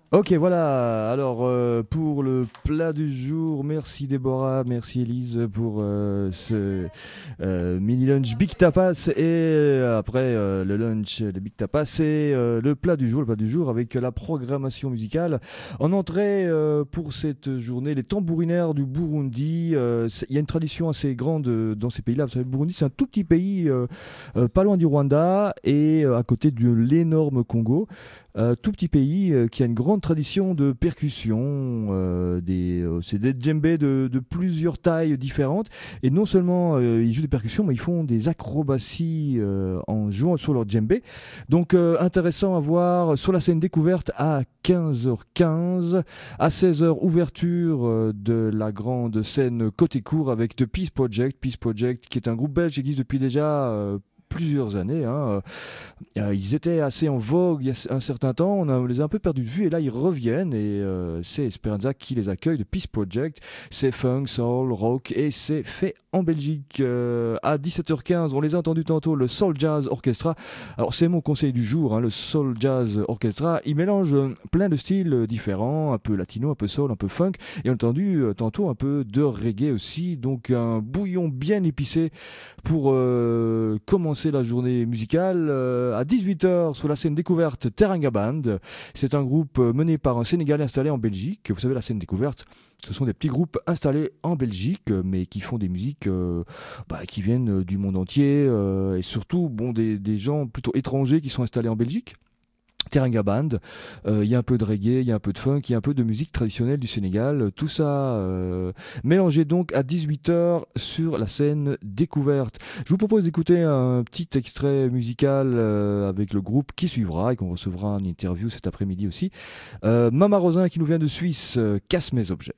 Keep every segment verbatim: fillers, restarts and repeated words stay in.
Ok, voilà. Alors, euh, pour le plat du jour, merci Déborah, merci Elise pour euh, ce euh, mini lunch Big Tapas. Et euh, après euh, le lunch de Big Tapas, c'est euh, le plat du jour, le plat du jour avec la programmation musicale. En entrée euh, pour cette journée, les tambourinaires du Burundi. Euh, c'est- Il y a une tradition assez grande euh, dans ces pays-là. Vous savez, le Burundi, c'est un tout petit pays, euh, euh, pas loin du Rwanda et euh, à côté de l'énorme Congo. Euh, tout petit pays euh, qui a une grande tradition de percussion, euh, des, euh, c'est des djembés de, de plusieurs tailles différentes. Et non seulement euh, ils jouent des percussions, mais ils font des acrobaties euh, en jouant sur leur djembé. Donc euh, intéressant à voir sur la scène découverte à quinze heures quinze. À seize heures, ouverture euh, de la grande scène côté court avec The Peace Project. Peace Project qui est un groupe belge qui existe depuis déjà euh, plusieurs années, hein. Euh, ils étaient assez en vogue il y a un certain temps, on, a- on les a un peu perdus de vue et là ils reviennent et euh, c'est Esperanza qui les accueille de Peace Project. C'est funk, soul, rock et c'est fait en Belgique. Euh, à dix-sept heures quinze, on les a entendus tantôt, le Soul Jazz Orchestra. Alors c'est mon conseil du jour, hein, le Soul Jazz Orchestra. Il mélange euh, plein de styles euh, différents, un peu latino, un peu soul, un peu funk et on a entendu euh, tantôt un peu de reggae aussi. Donc un bouillon bien épicé pour euh, commencer la journée musicale. Euh, à dix-huit heures, sur la scène découverte Teranga Band. C'est un groupe euh, mené par un Sénégalais installé en Belgique. Vous savez, la scène découverte, ce sont des petits groupes installés en Belgique, euh, mais qui font des musiques euh, bah, qui viennent euh, du monde entier, euh, et surtout bon, des, des gens plutôt étrangers qui sont installés en Belgique. Teranga Band, euh, il y a un peu de reggae, il y a un peu de funk, il y a un peu de musique traditionnelle du Sénégal, tout ça euh, mélangé donc à dix-huit heures sur la scène découverte. Je vous propose d'écouter un petit extrait musical euh, avec le groupe qui suivra et qu'on recevra en interview cet après-midi aussi. Euh, Mama Rosin qui nous vient de Suisse, euh, Casse mes objets.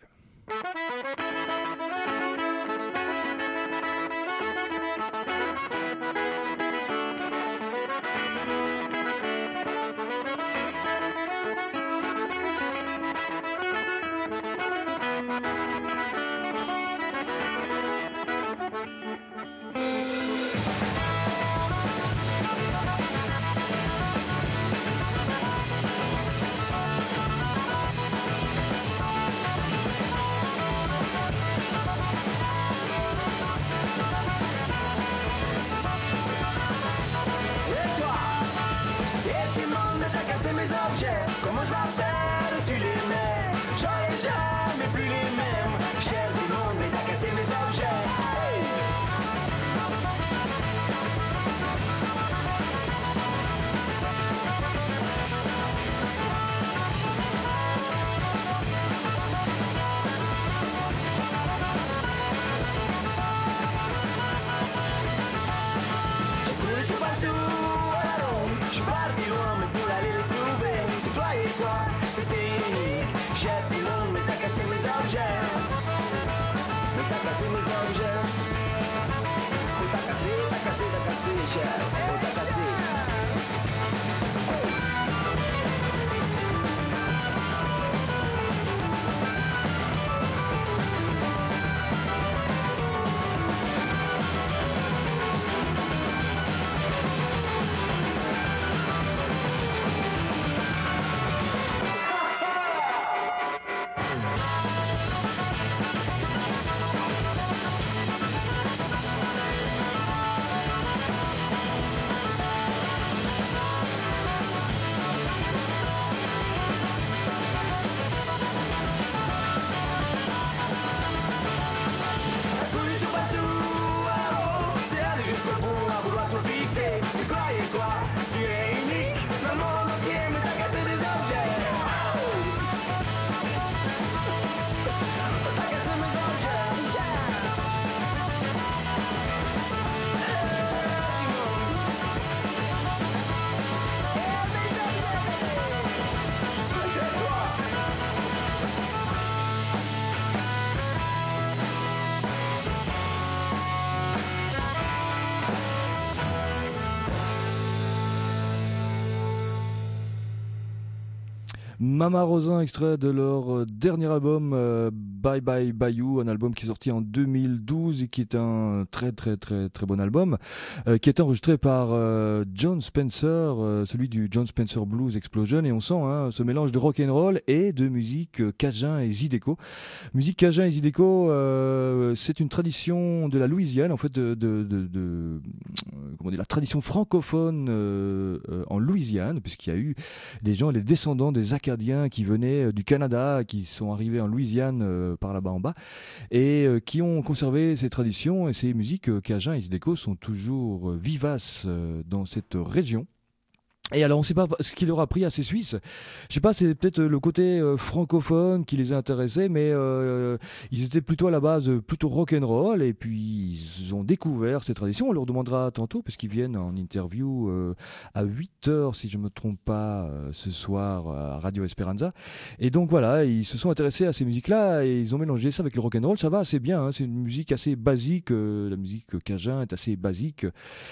Et toi, et tes mains, mais t'as cassé mes objets. Comment je vais faire, tu les mets. J'en ai jamais plus les mêmes. Cher du monde, mais t'as cassé mes objets. J'ai couru tout partout, à la ronde. Je suis parti loin, mais pour aller les trouver, tu dois Mama Rosin, extrait de leur euh, dernier album euh, Bye Bye Bayou, un album qui est sorti en deux mille douze et qui est un très très très très bon album, euh, qui est enregistré par euh, John Spencer, euh, celui du John Spencer Blues Explosion, et on sent hein, ce mélange de rock and roll et de musique euh, cajun et zydeco. Musique cajun et zydeco, euh, c'est une tradition de la Louisiane, en fait, de, de, de, de euh, comment dire, la tradition francophone euh, euh, en Louisiane, puisqu'il y a eu des gens, les descendants des Acadiens qui venaient euh, du Canada, qui sont arrivés en Louisiane euh, par là-bas en bas, et euh, qui ont conservé ces traditions et ces musiques euh, cajun et zydeco sont toujours euh, vivaces euh, dans cette région. Et alors on ne sait pas ce qui leur a pris à ces Suisses. Je sais pas, c'est peut-être le côté euh, francophone qui les a intéressés, mais euh, ils étaient plutôt à la base euh, plutôt rock and roll, et puis ils ont découvert ces traditions. On leur demandera tantôt parce qu'ils viennent en interview euh, à huit heures si je me trompe pas euh, ce soir à Radio Esperanza. Et donc voilà, ils se sont intéressés à ces musiques-là et ils ont mélangé ça avec le rock and roll. Ça va assez bien, hein, c'est une musique assez basique. Euh, la musique cajun est assez basique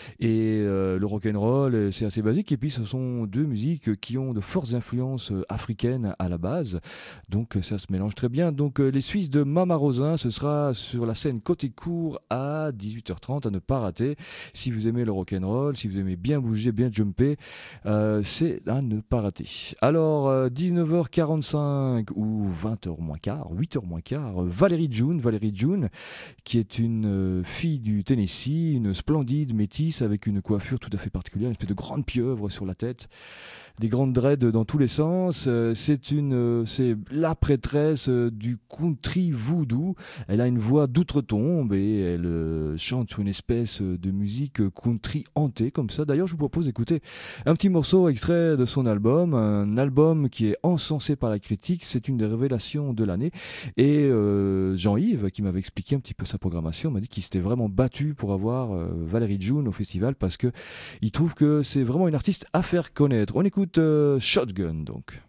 et euh, le rock and roll c'est assez basique. Et puis ce sont deux musiques qui ont de fortes influences africaines à la base, donc ça se mélange très bien. Donc les Suisses de Mama Rosin, ce sera sur la scène Côté Court à dix-huit heures trente, à ne pas rater. Si vous aimez le rock'n'roll, si vous aimez bien bouger, bien jumper, euh, c'est à ne pas rater. Alors euh, dix-neuf heures quarante-cinq ou vingt heures moins quart, huit heures moins quart, Valérie June, Valérie June, qui est une euh, fille du Tennessee, une splendide métisse avec une coiffure tout à fait particulière, une espèce de grande pieuvre sur la tête, des grandes dreads dans tous les sens. Euh, c'est une, euh, c'est la prêtresse euh, du country voodoo. Elle a une voix d'outre-tombe et elle euh, chante sur une espèce de musique country hantée comme ça. D'ailleurs, je vous propose d'écouter un petit morceau extrait de son album, un album qui est encensé par la critique. C'est une des révélations de l'année. Et euh, Jean-Yves, qui m'avait expliqué un petit peu sa programmation, m'a dit qu'il s'était vraiment battu pour avoir euh, Valérie June au festival parce que il trouve que c'est vraiment une artiste à faire connaître. On écoute euh, Shotgun donc.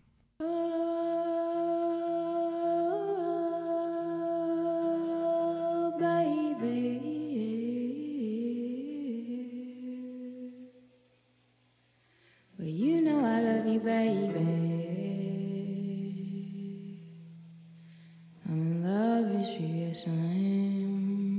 Oh, baby. Well, you know I love you, baby. I'm in love with you, yes I am.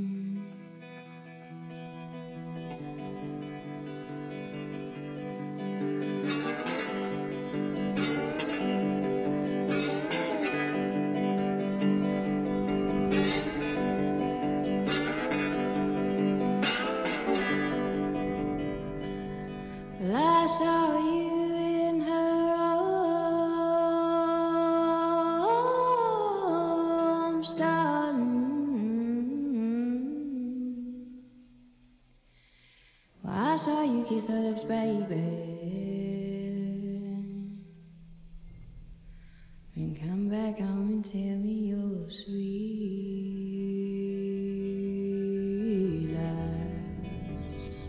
Well, I saw you in her arms, darling. Well, I saw you kiss her lips, baby. And come back home and tell me your sweet lies.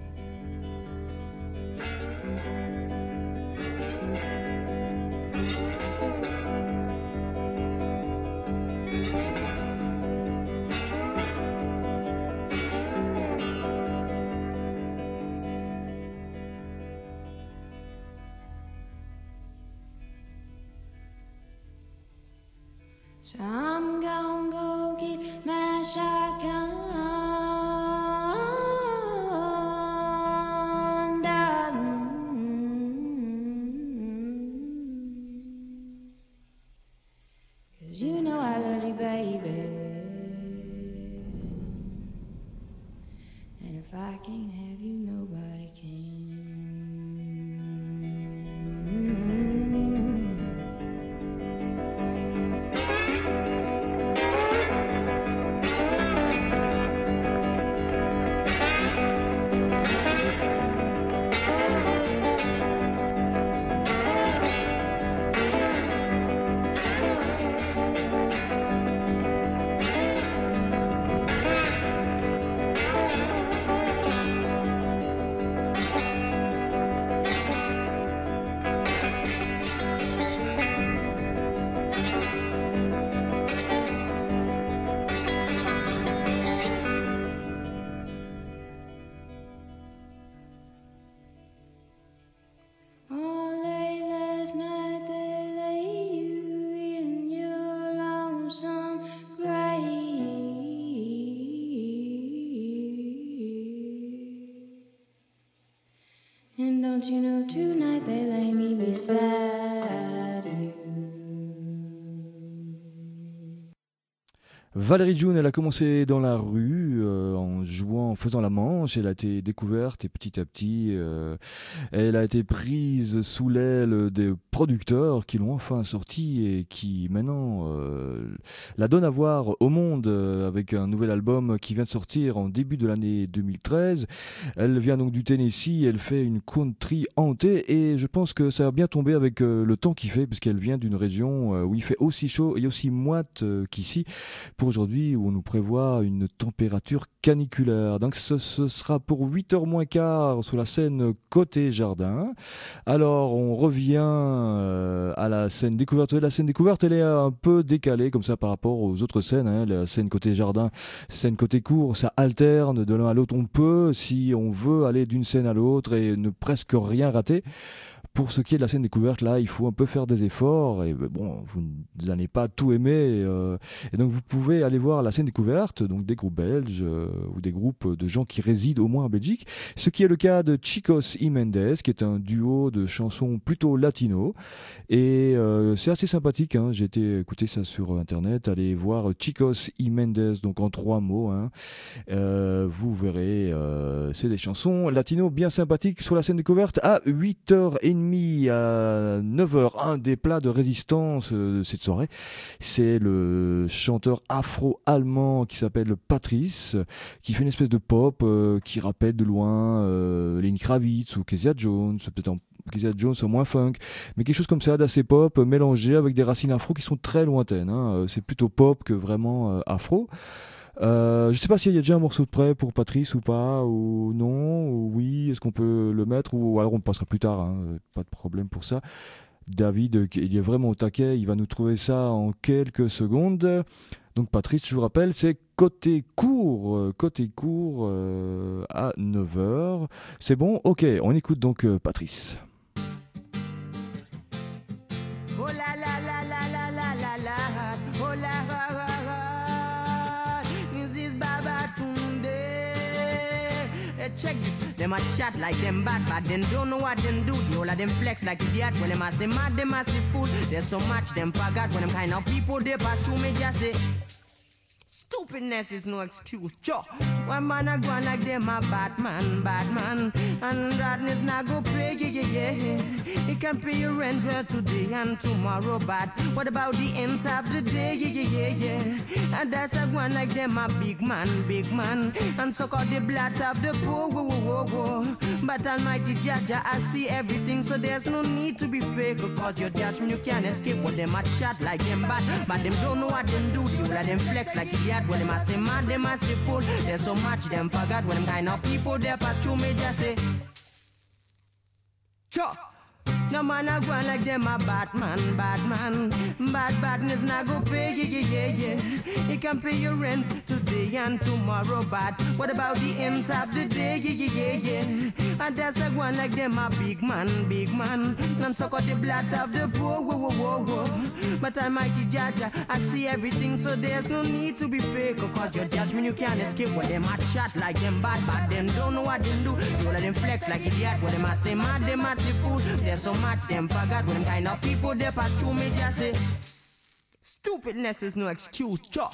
So I'm gonna go get my shotgun, darling. 'Cause you know I love you, baby. And if I can't have you, nobody can. don't you know tonight they lay me beside you. Valérie June, elle a commencé dans la rue euh, en jouant, en faisant la manche. Elle a été découverte et petit à petit, euh, elle a été prise sous l'aile des producteurs qui l'ont enfin sortie et qui maintenant euh, la donnent à voir au monde euh, avec un nouvel album qui vient de sortir en début de l'année deux mille treize. Elle vient donc du Tennessee, elle fait une country hantée et je pense que ça va bien tomber avec euh, le temps qu'il fait puisqu'elle vient d'une région euh, où il fait aussi chaud et aussi moite euh, qu'ici. Pour aujourd'hui où on nous prévoit une température caniculaire. Donc ce, ce sera pour huit heures moins quart sur la scène Côté Jardin. Alors on revient euh, à la scène découverte. La scène découverte elle est un peu décalée comme ça par rapport aux autres scènes. Hein. La scène Côté Jardin, scène Côté Court, ça alterne de l'un à l'autre. On peut, si on veut, aller d'une scène à l'autre et ne presque rien rater. Pour ce qui est de la scène découverte, là, il faut un peu faire des efforts et bon, vous n'allez pas tout aimer euh, et donc vous pouvez aller voir la scène découverte, donc des groupes belges euh, ou des groupes de gens qui résident au moins en Belgique, ce qui est le cas de Chicos y Mendes, qui est un duo de chansons plutôt latino et euh, c'est assez sympathique, hein. J'ai été écouter ça sur internet, allez voir Chicos y Mendes, donc en trois mots, hein. euh, vous verrez, euh, c'est des chansons latino bien sympathiques sur la scène découverte à huit heures trente à neuf heures. Un des plats de résistance de cette soirée, c'est le chanteur afro-allemand qui s'appelle Patrice, qui fait une espèce de pop euh, qui rappelle de loin euh, Lenny Kravitz ou Kezia Jones, peut-être en Kezia Jones au moins funk, mais quelque chose comme ça d'assez pop, mélangé avec des racines afro qui sont très lointaines, hein. C'est plutôt pop que vraiment euh, afro. Euh, je sais pas s'il y a déjà un morceau de prêt pour Patrice ou pas, ou non, ou oui, est-ce qu'on peut le mettre, ou alors on passera plus tard, hein, pas de problème pour ça. David, il est vraiment au taquet, il va nous trouver ça en quelques secondes. Donc Patrice, je vous rappelle, c'est Côté Court, Côté Court euh, à neuf heures. C'est bon? Ok, on écoute donc euh, Patrice. Oh la la la la la la la la, oh la la la la. This is Baba Tunde. Hey, check this. Them a chat like them bad, but them don't know what them do. The whole of them flex like idiot. When them a say mad, them a say fool. There's so much them forgot. When them kind of people they pass through me, just say stupidness is no excuse. Cho, one man a go on like them a bad man, bad man, and badness not go pay, yeah, yeah, yeah. He can pay your rent today and tomorrow, but what about the end of the day, yeah, yeah, yeah, yeah. And that's a one like them a big man, big man, and suck out the blood of the poor, whoa, whoa, whoa, whoa. But Almighty Jaja, I see everything, so there's no need to be fake, cause your judgment you can't escape. What them a chat like them bad, but them don't know what them do. The whole of them flex like idiot. When them a say mad, them a say fool. There's so much them forgot. When them kind of people they pass through me, just say Cho. No man a go on like them a bad man, bad man. Bad badness not go pay, yeah, yeah, yeah, yeah. He can pay your rent today and tomorrow, but what about the end of the day, yeah, yeah, yeah, yeah. And that's a one like them a big man, big man, and suck out the blood of the poor, whoa, whoa, whoa, whoa. But Almighty Jaja, I see everything, so there's no need to be fake, cause your judgment you can't escape. When them a chat like them bad, but them don't know what them do. You let them flex like idiot. When them a say mad, them a say fool. There's so much them forgot. When them kind of people they pass through me, just say stupidness is no excuse. Cho.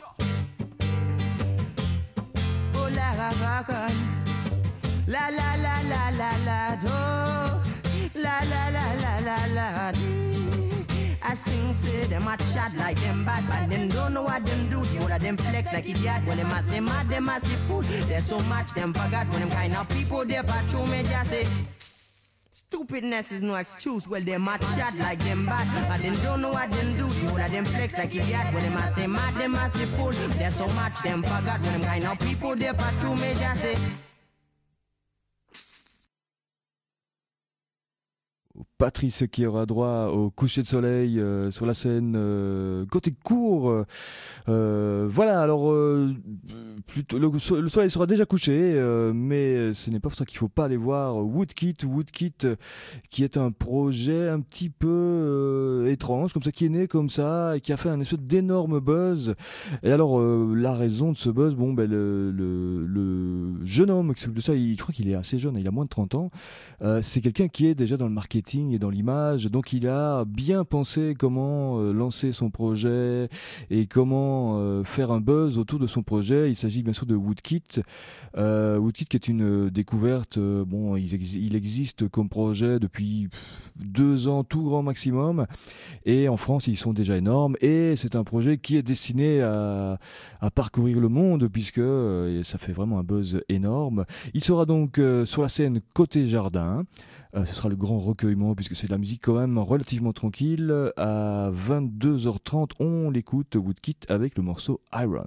Oh la la la la la la la la la oh la la la la la la. I sing say them a chat like them bad, but them don't know what them do. The whole of them flex like idiot. When them a say mad, them a say fool. There's so much them forgot. When them kind of people they pass through me, just say stupidness is no excuse. Well, them a chat like them bad, but them don't know what them do. The whole of them flex like idiot. When them a say mad, them a say fool. There's so much them forgot. When them kind of people they pass through me, just say Patrice qui aura droit au coucher de soleil euh, sur la scène euh, côté court. Euh, voilà, alors euh, plutôt, le, so- le soleil sera déjà couché, euh, mais ce n'est pas pour ça qu'il ne faut pas aller voir Woodkit. Woodkit euh, qui est un projet un petit peu euh, étrange, comme ça, qui est né comme ça et qui a fait un espèce d'énorme buzz. Et alors, euh, la raison de ce buzz, bon, ben, le, le, le jeune homme qui s'occupe de ça, il, je crois qu'il est assez jeune, il a moins de trente ans. Euh, c'est quelqu'un qui est déjà dans le marketing et dans l'image, donc il a bien pensé comment euh, lancer son projet et comment euh, faire un buzz autour de son projet. Il s'agit bien sûr de Woodkit. Euh, Woodkit qui est une euh, découverte, euh, bon, il, ex- il existe comme projet depuis pff, deux ans tout grand maximum, et en France ils sont déjà énormes, et c'est un projet qui est destiné à, à parcourir le monde puisque euh, ça fait vraiment un buzz énorme. Il sera donc euh, sur la scène côté jardin. Euh, ce sera le grand recueillement puisque c'est de la musique quand même relativement tranquille. À vingt-deux heures trente, on l'écoute, Woodkit, avec le morceau Iron.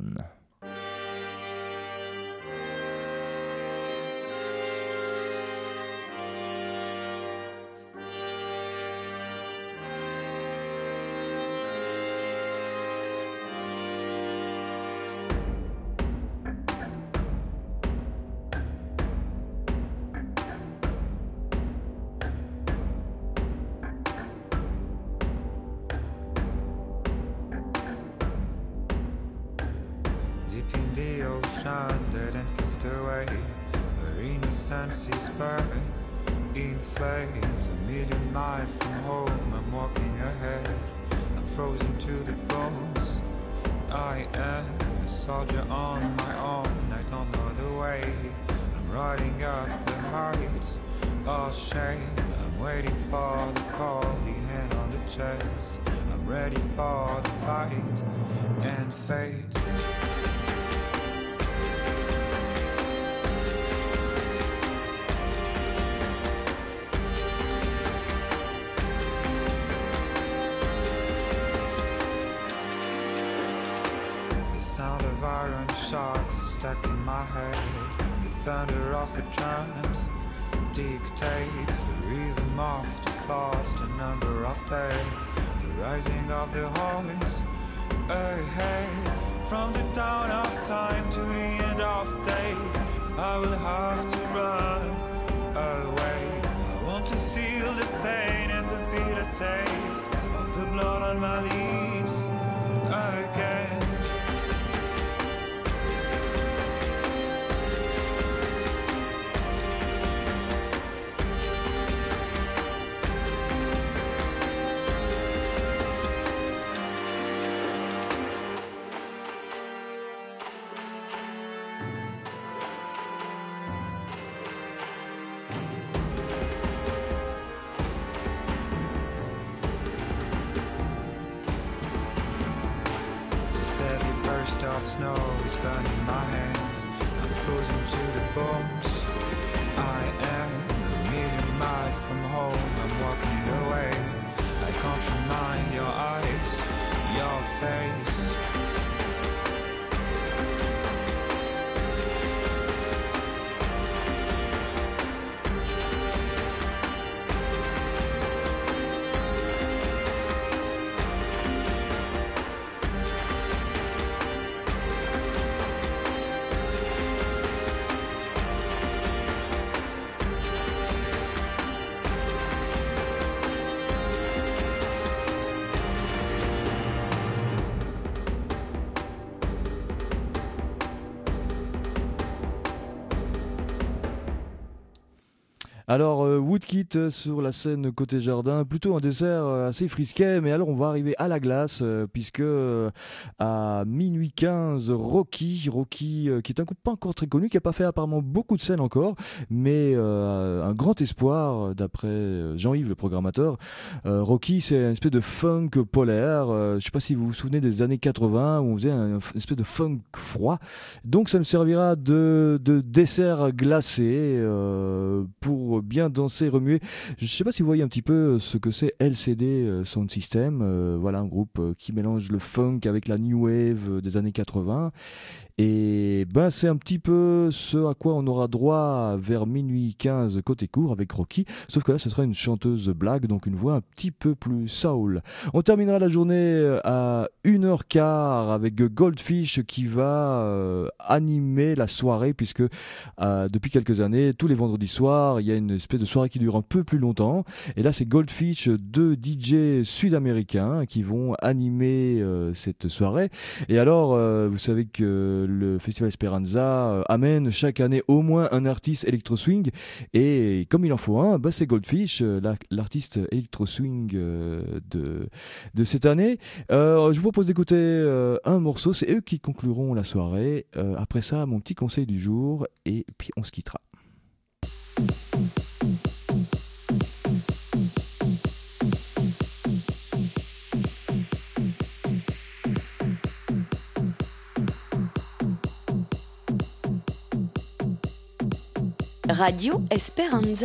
Deep in the ocean, dead and cast away, where innocences burn in flames. A million miles from home, I'm walking ahead. I'm frozen to the bones. I am a soldier on my own. I don't know the way. I'm riding up the heights of shame. I'm waiting for the call, the hand on the chest. I'm ready for the fight and fate. Sound of iron shocks stuck in my head. The thunder of the drums dictates the rhythm of the fast, the number of days, the rising of the horns ahead. From the dawn of time to the end of days, I will have to run away. I want to feel the pain and the bitter taste of the blood on my lips again. Of snow is burning my hands. I'm frozen to the bones. I am a million miles from home. I'm walking away. I can't remind your eyes, your face. Alors, euh, Woodkit euh, sur la scène côté jardin, plutôt un dessert euh, assez frisquet, mais alors on va arriver à la glace, euh, puisque euh, à minuit quinze, Rocky, Rocky euh, qui est un groupe pas encore très connu, qui n'a pas fait apparemment beaucoup de scènes encore, mais euh, un grand espoir, euh, d'après euh, Jean-Yves, le programmateur. Euh, Rocky, c'est une espèce de funk polaire, euh, je ne sais pas si vous vous souvenez des années quatre-vingts, où on faisait un, une espèce de funk froid, donc ça nous servira de, de dessert glacé euh, pour bien danser, remuer. Je ne sais pas si vous voyez un petit peu ce que c'est L C D euh, Sound System. Euh, voilà un groupe euh, qui mélange le funk avec la new wave euh, des années quatre-vingts. Et ben c'est un petit peu ce à quoi on aura droit vers minuit quinze côté court avec Rocky, sauf que là ce sera une chanteuse blague, donc une voix un petit peu plus soul. On terminera la journée à une heure quinze avec Goldfish qui va euh, animer la soirée, puisque euh, depuis quelques années, tous les vendredis soirs, il y a une espèce de soirée qui dure un peu plus longtemps. Et là, c'est Goldfish, deux D J sud-américains qui vont animer euh, cette soirée. Et alors, euh, vous savez que le Festival Esperanza euh, amène chaque année au moins un artiste électro-swing. Et comme il en faut un, bah, c'est Goldfish, euh, la- l'artiste électro-swing euh, de, de cette année. Euh, je vous propose d'écouter euh, un morceau. C'est eux qui concluront la soirée. Euh, après ça, mon petit conseil du jour. Et puis, on se quittera. Radio Esperanza.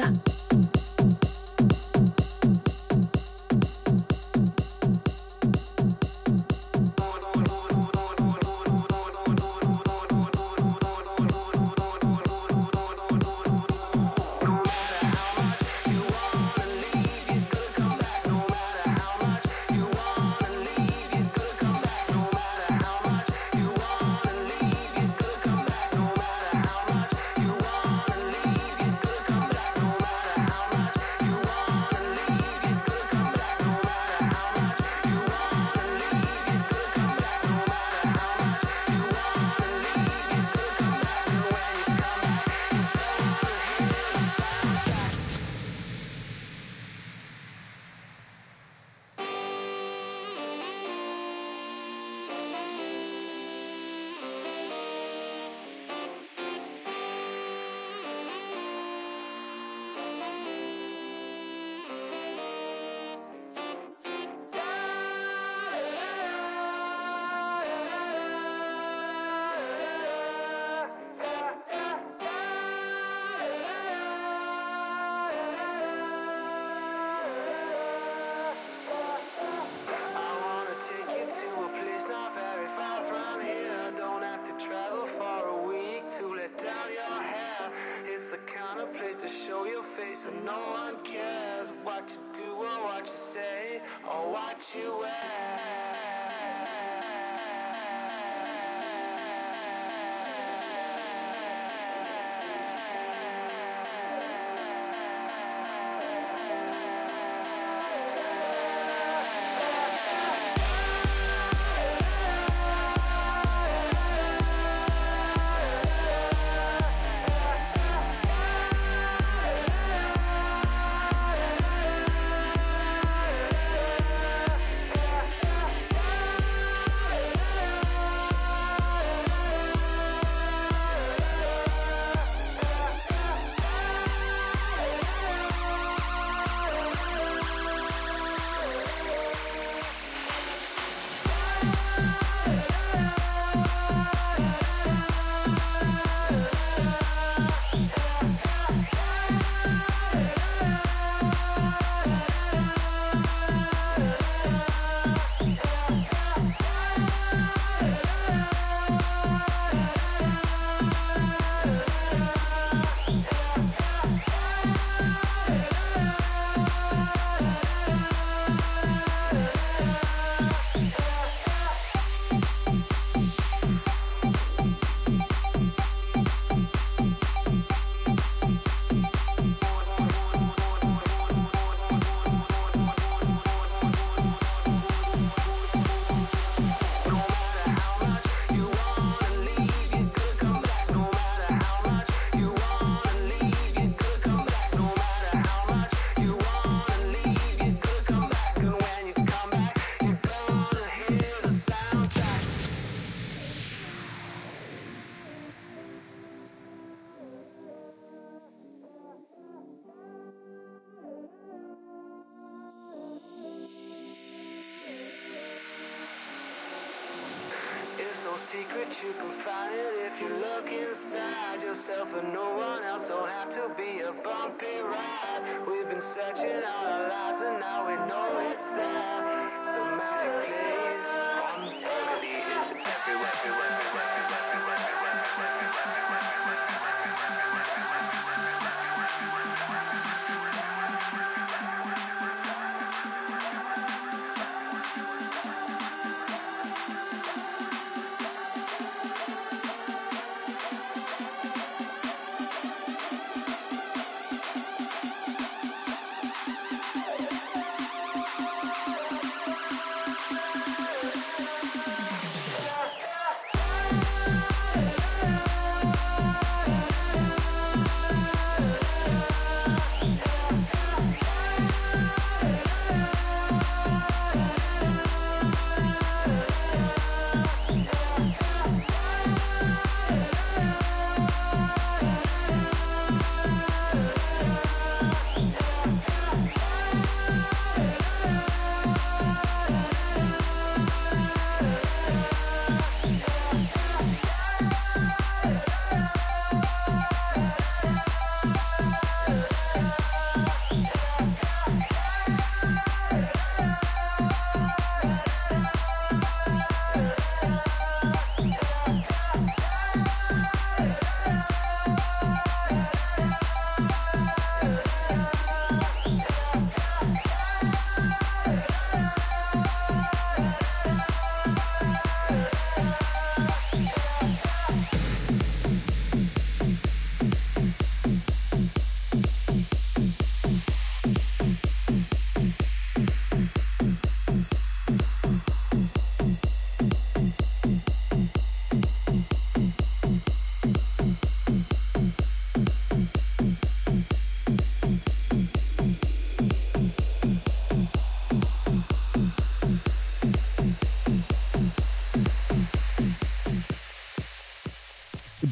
And no one cares what you do or what you say or what you secret, you can find it if you look inside yourself, and no one else don't have to be a bumpy ride. We've been searching all our lives and now we know it's there. Some magic place. One burgundy is everywhere, everywhere, everywhere, everywhere, everywhere.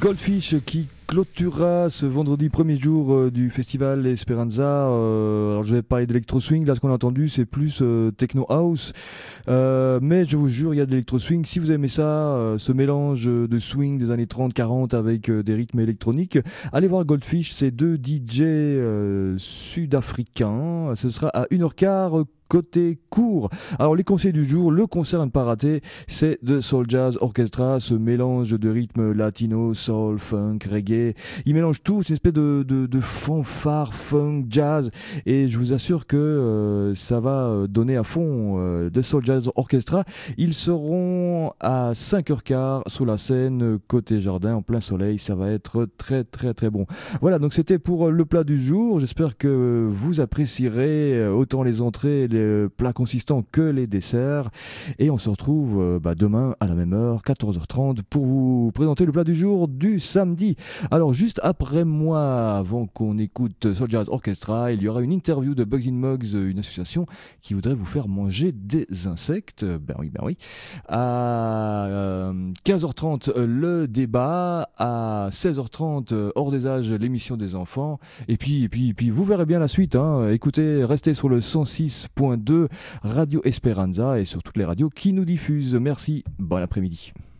Goldfish qui clôturera ce vendredi premier jour euh, du festival Esperanza. Euh, alors je vais parler d'électro swing. Là, ce qu'on a entendu, c'est plus euh, techno house, euh, mais je vous jure, il y a de l'électro swing. Si vous aimez ça, euh, ce mélange de swing des années trente quarante avec euh, des rythmes électroniques, allez voir Goldfish. C'est deux D J euh, sud-africains. Ce sera à une heure quinze côté court. Alors les conseils du jour, le concert à ne pas rater, c'est The Soul Jazz Orchestra, ce mélange de rythmes latino, soul, funk, reggae. Il mélange tout, c'est une espèce de, de, de fanfare, funk, jazz, et je vous assure que euh, ça va donner à fond. euh, The Soul Jazz Orchestra, ils seront à cinq heures quinze sur la scène côté jardin en plein soleil. Ça va être très très très bon. Voilà, donc c'était pour le plat du jour. J'espère que vous apprécierez autant les entrées, les plats consistants que les desserts, et on se retrouve euh, bah, demain à la même heure, quatorze heures trente, pour vous présenter le plat du jour du samedi. Alors juste après moi, avant qu'on écoute Soul Jazz Orchestra, il y aura une interview de Bugs in Mugs, une association qui voudrait vous faire manger des insectes. Ben oui, ben oui. À euh, quinze heures trente, le débat. À seize heures trente, hors des âges, l'émission des enfants. Et puis, et puis, et puis vous verrez bien la suite. Hein. Écoutez, restez sur le cent six point deux Radio Esperanza et sur toutes les radios qui nous diffusent. Merci, bon après-midi.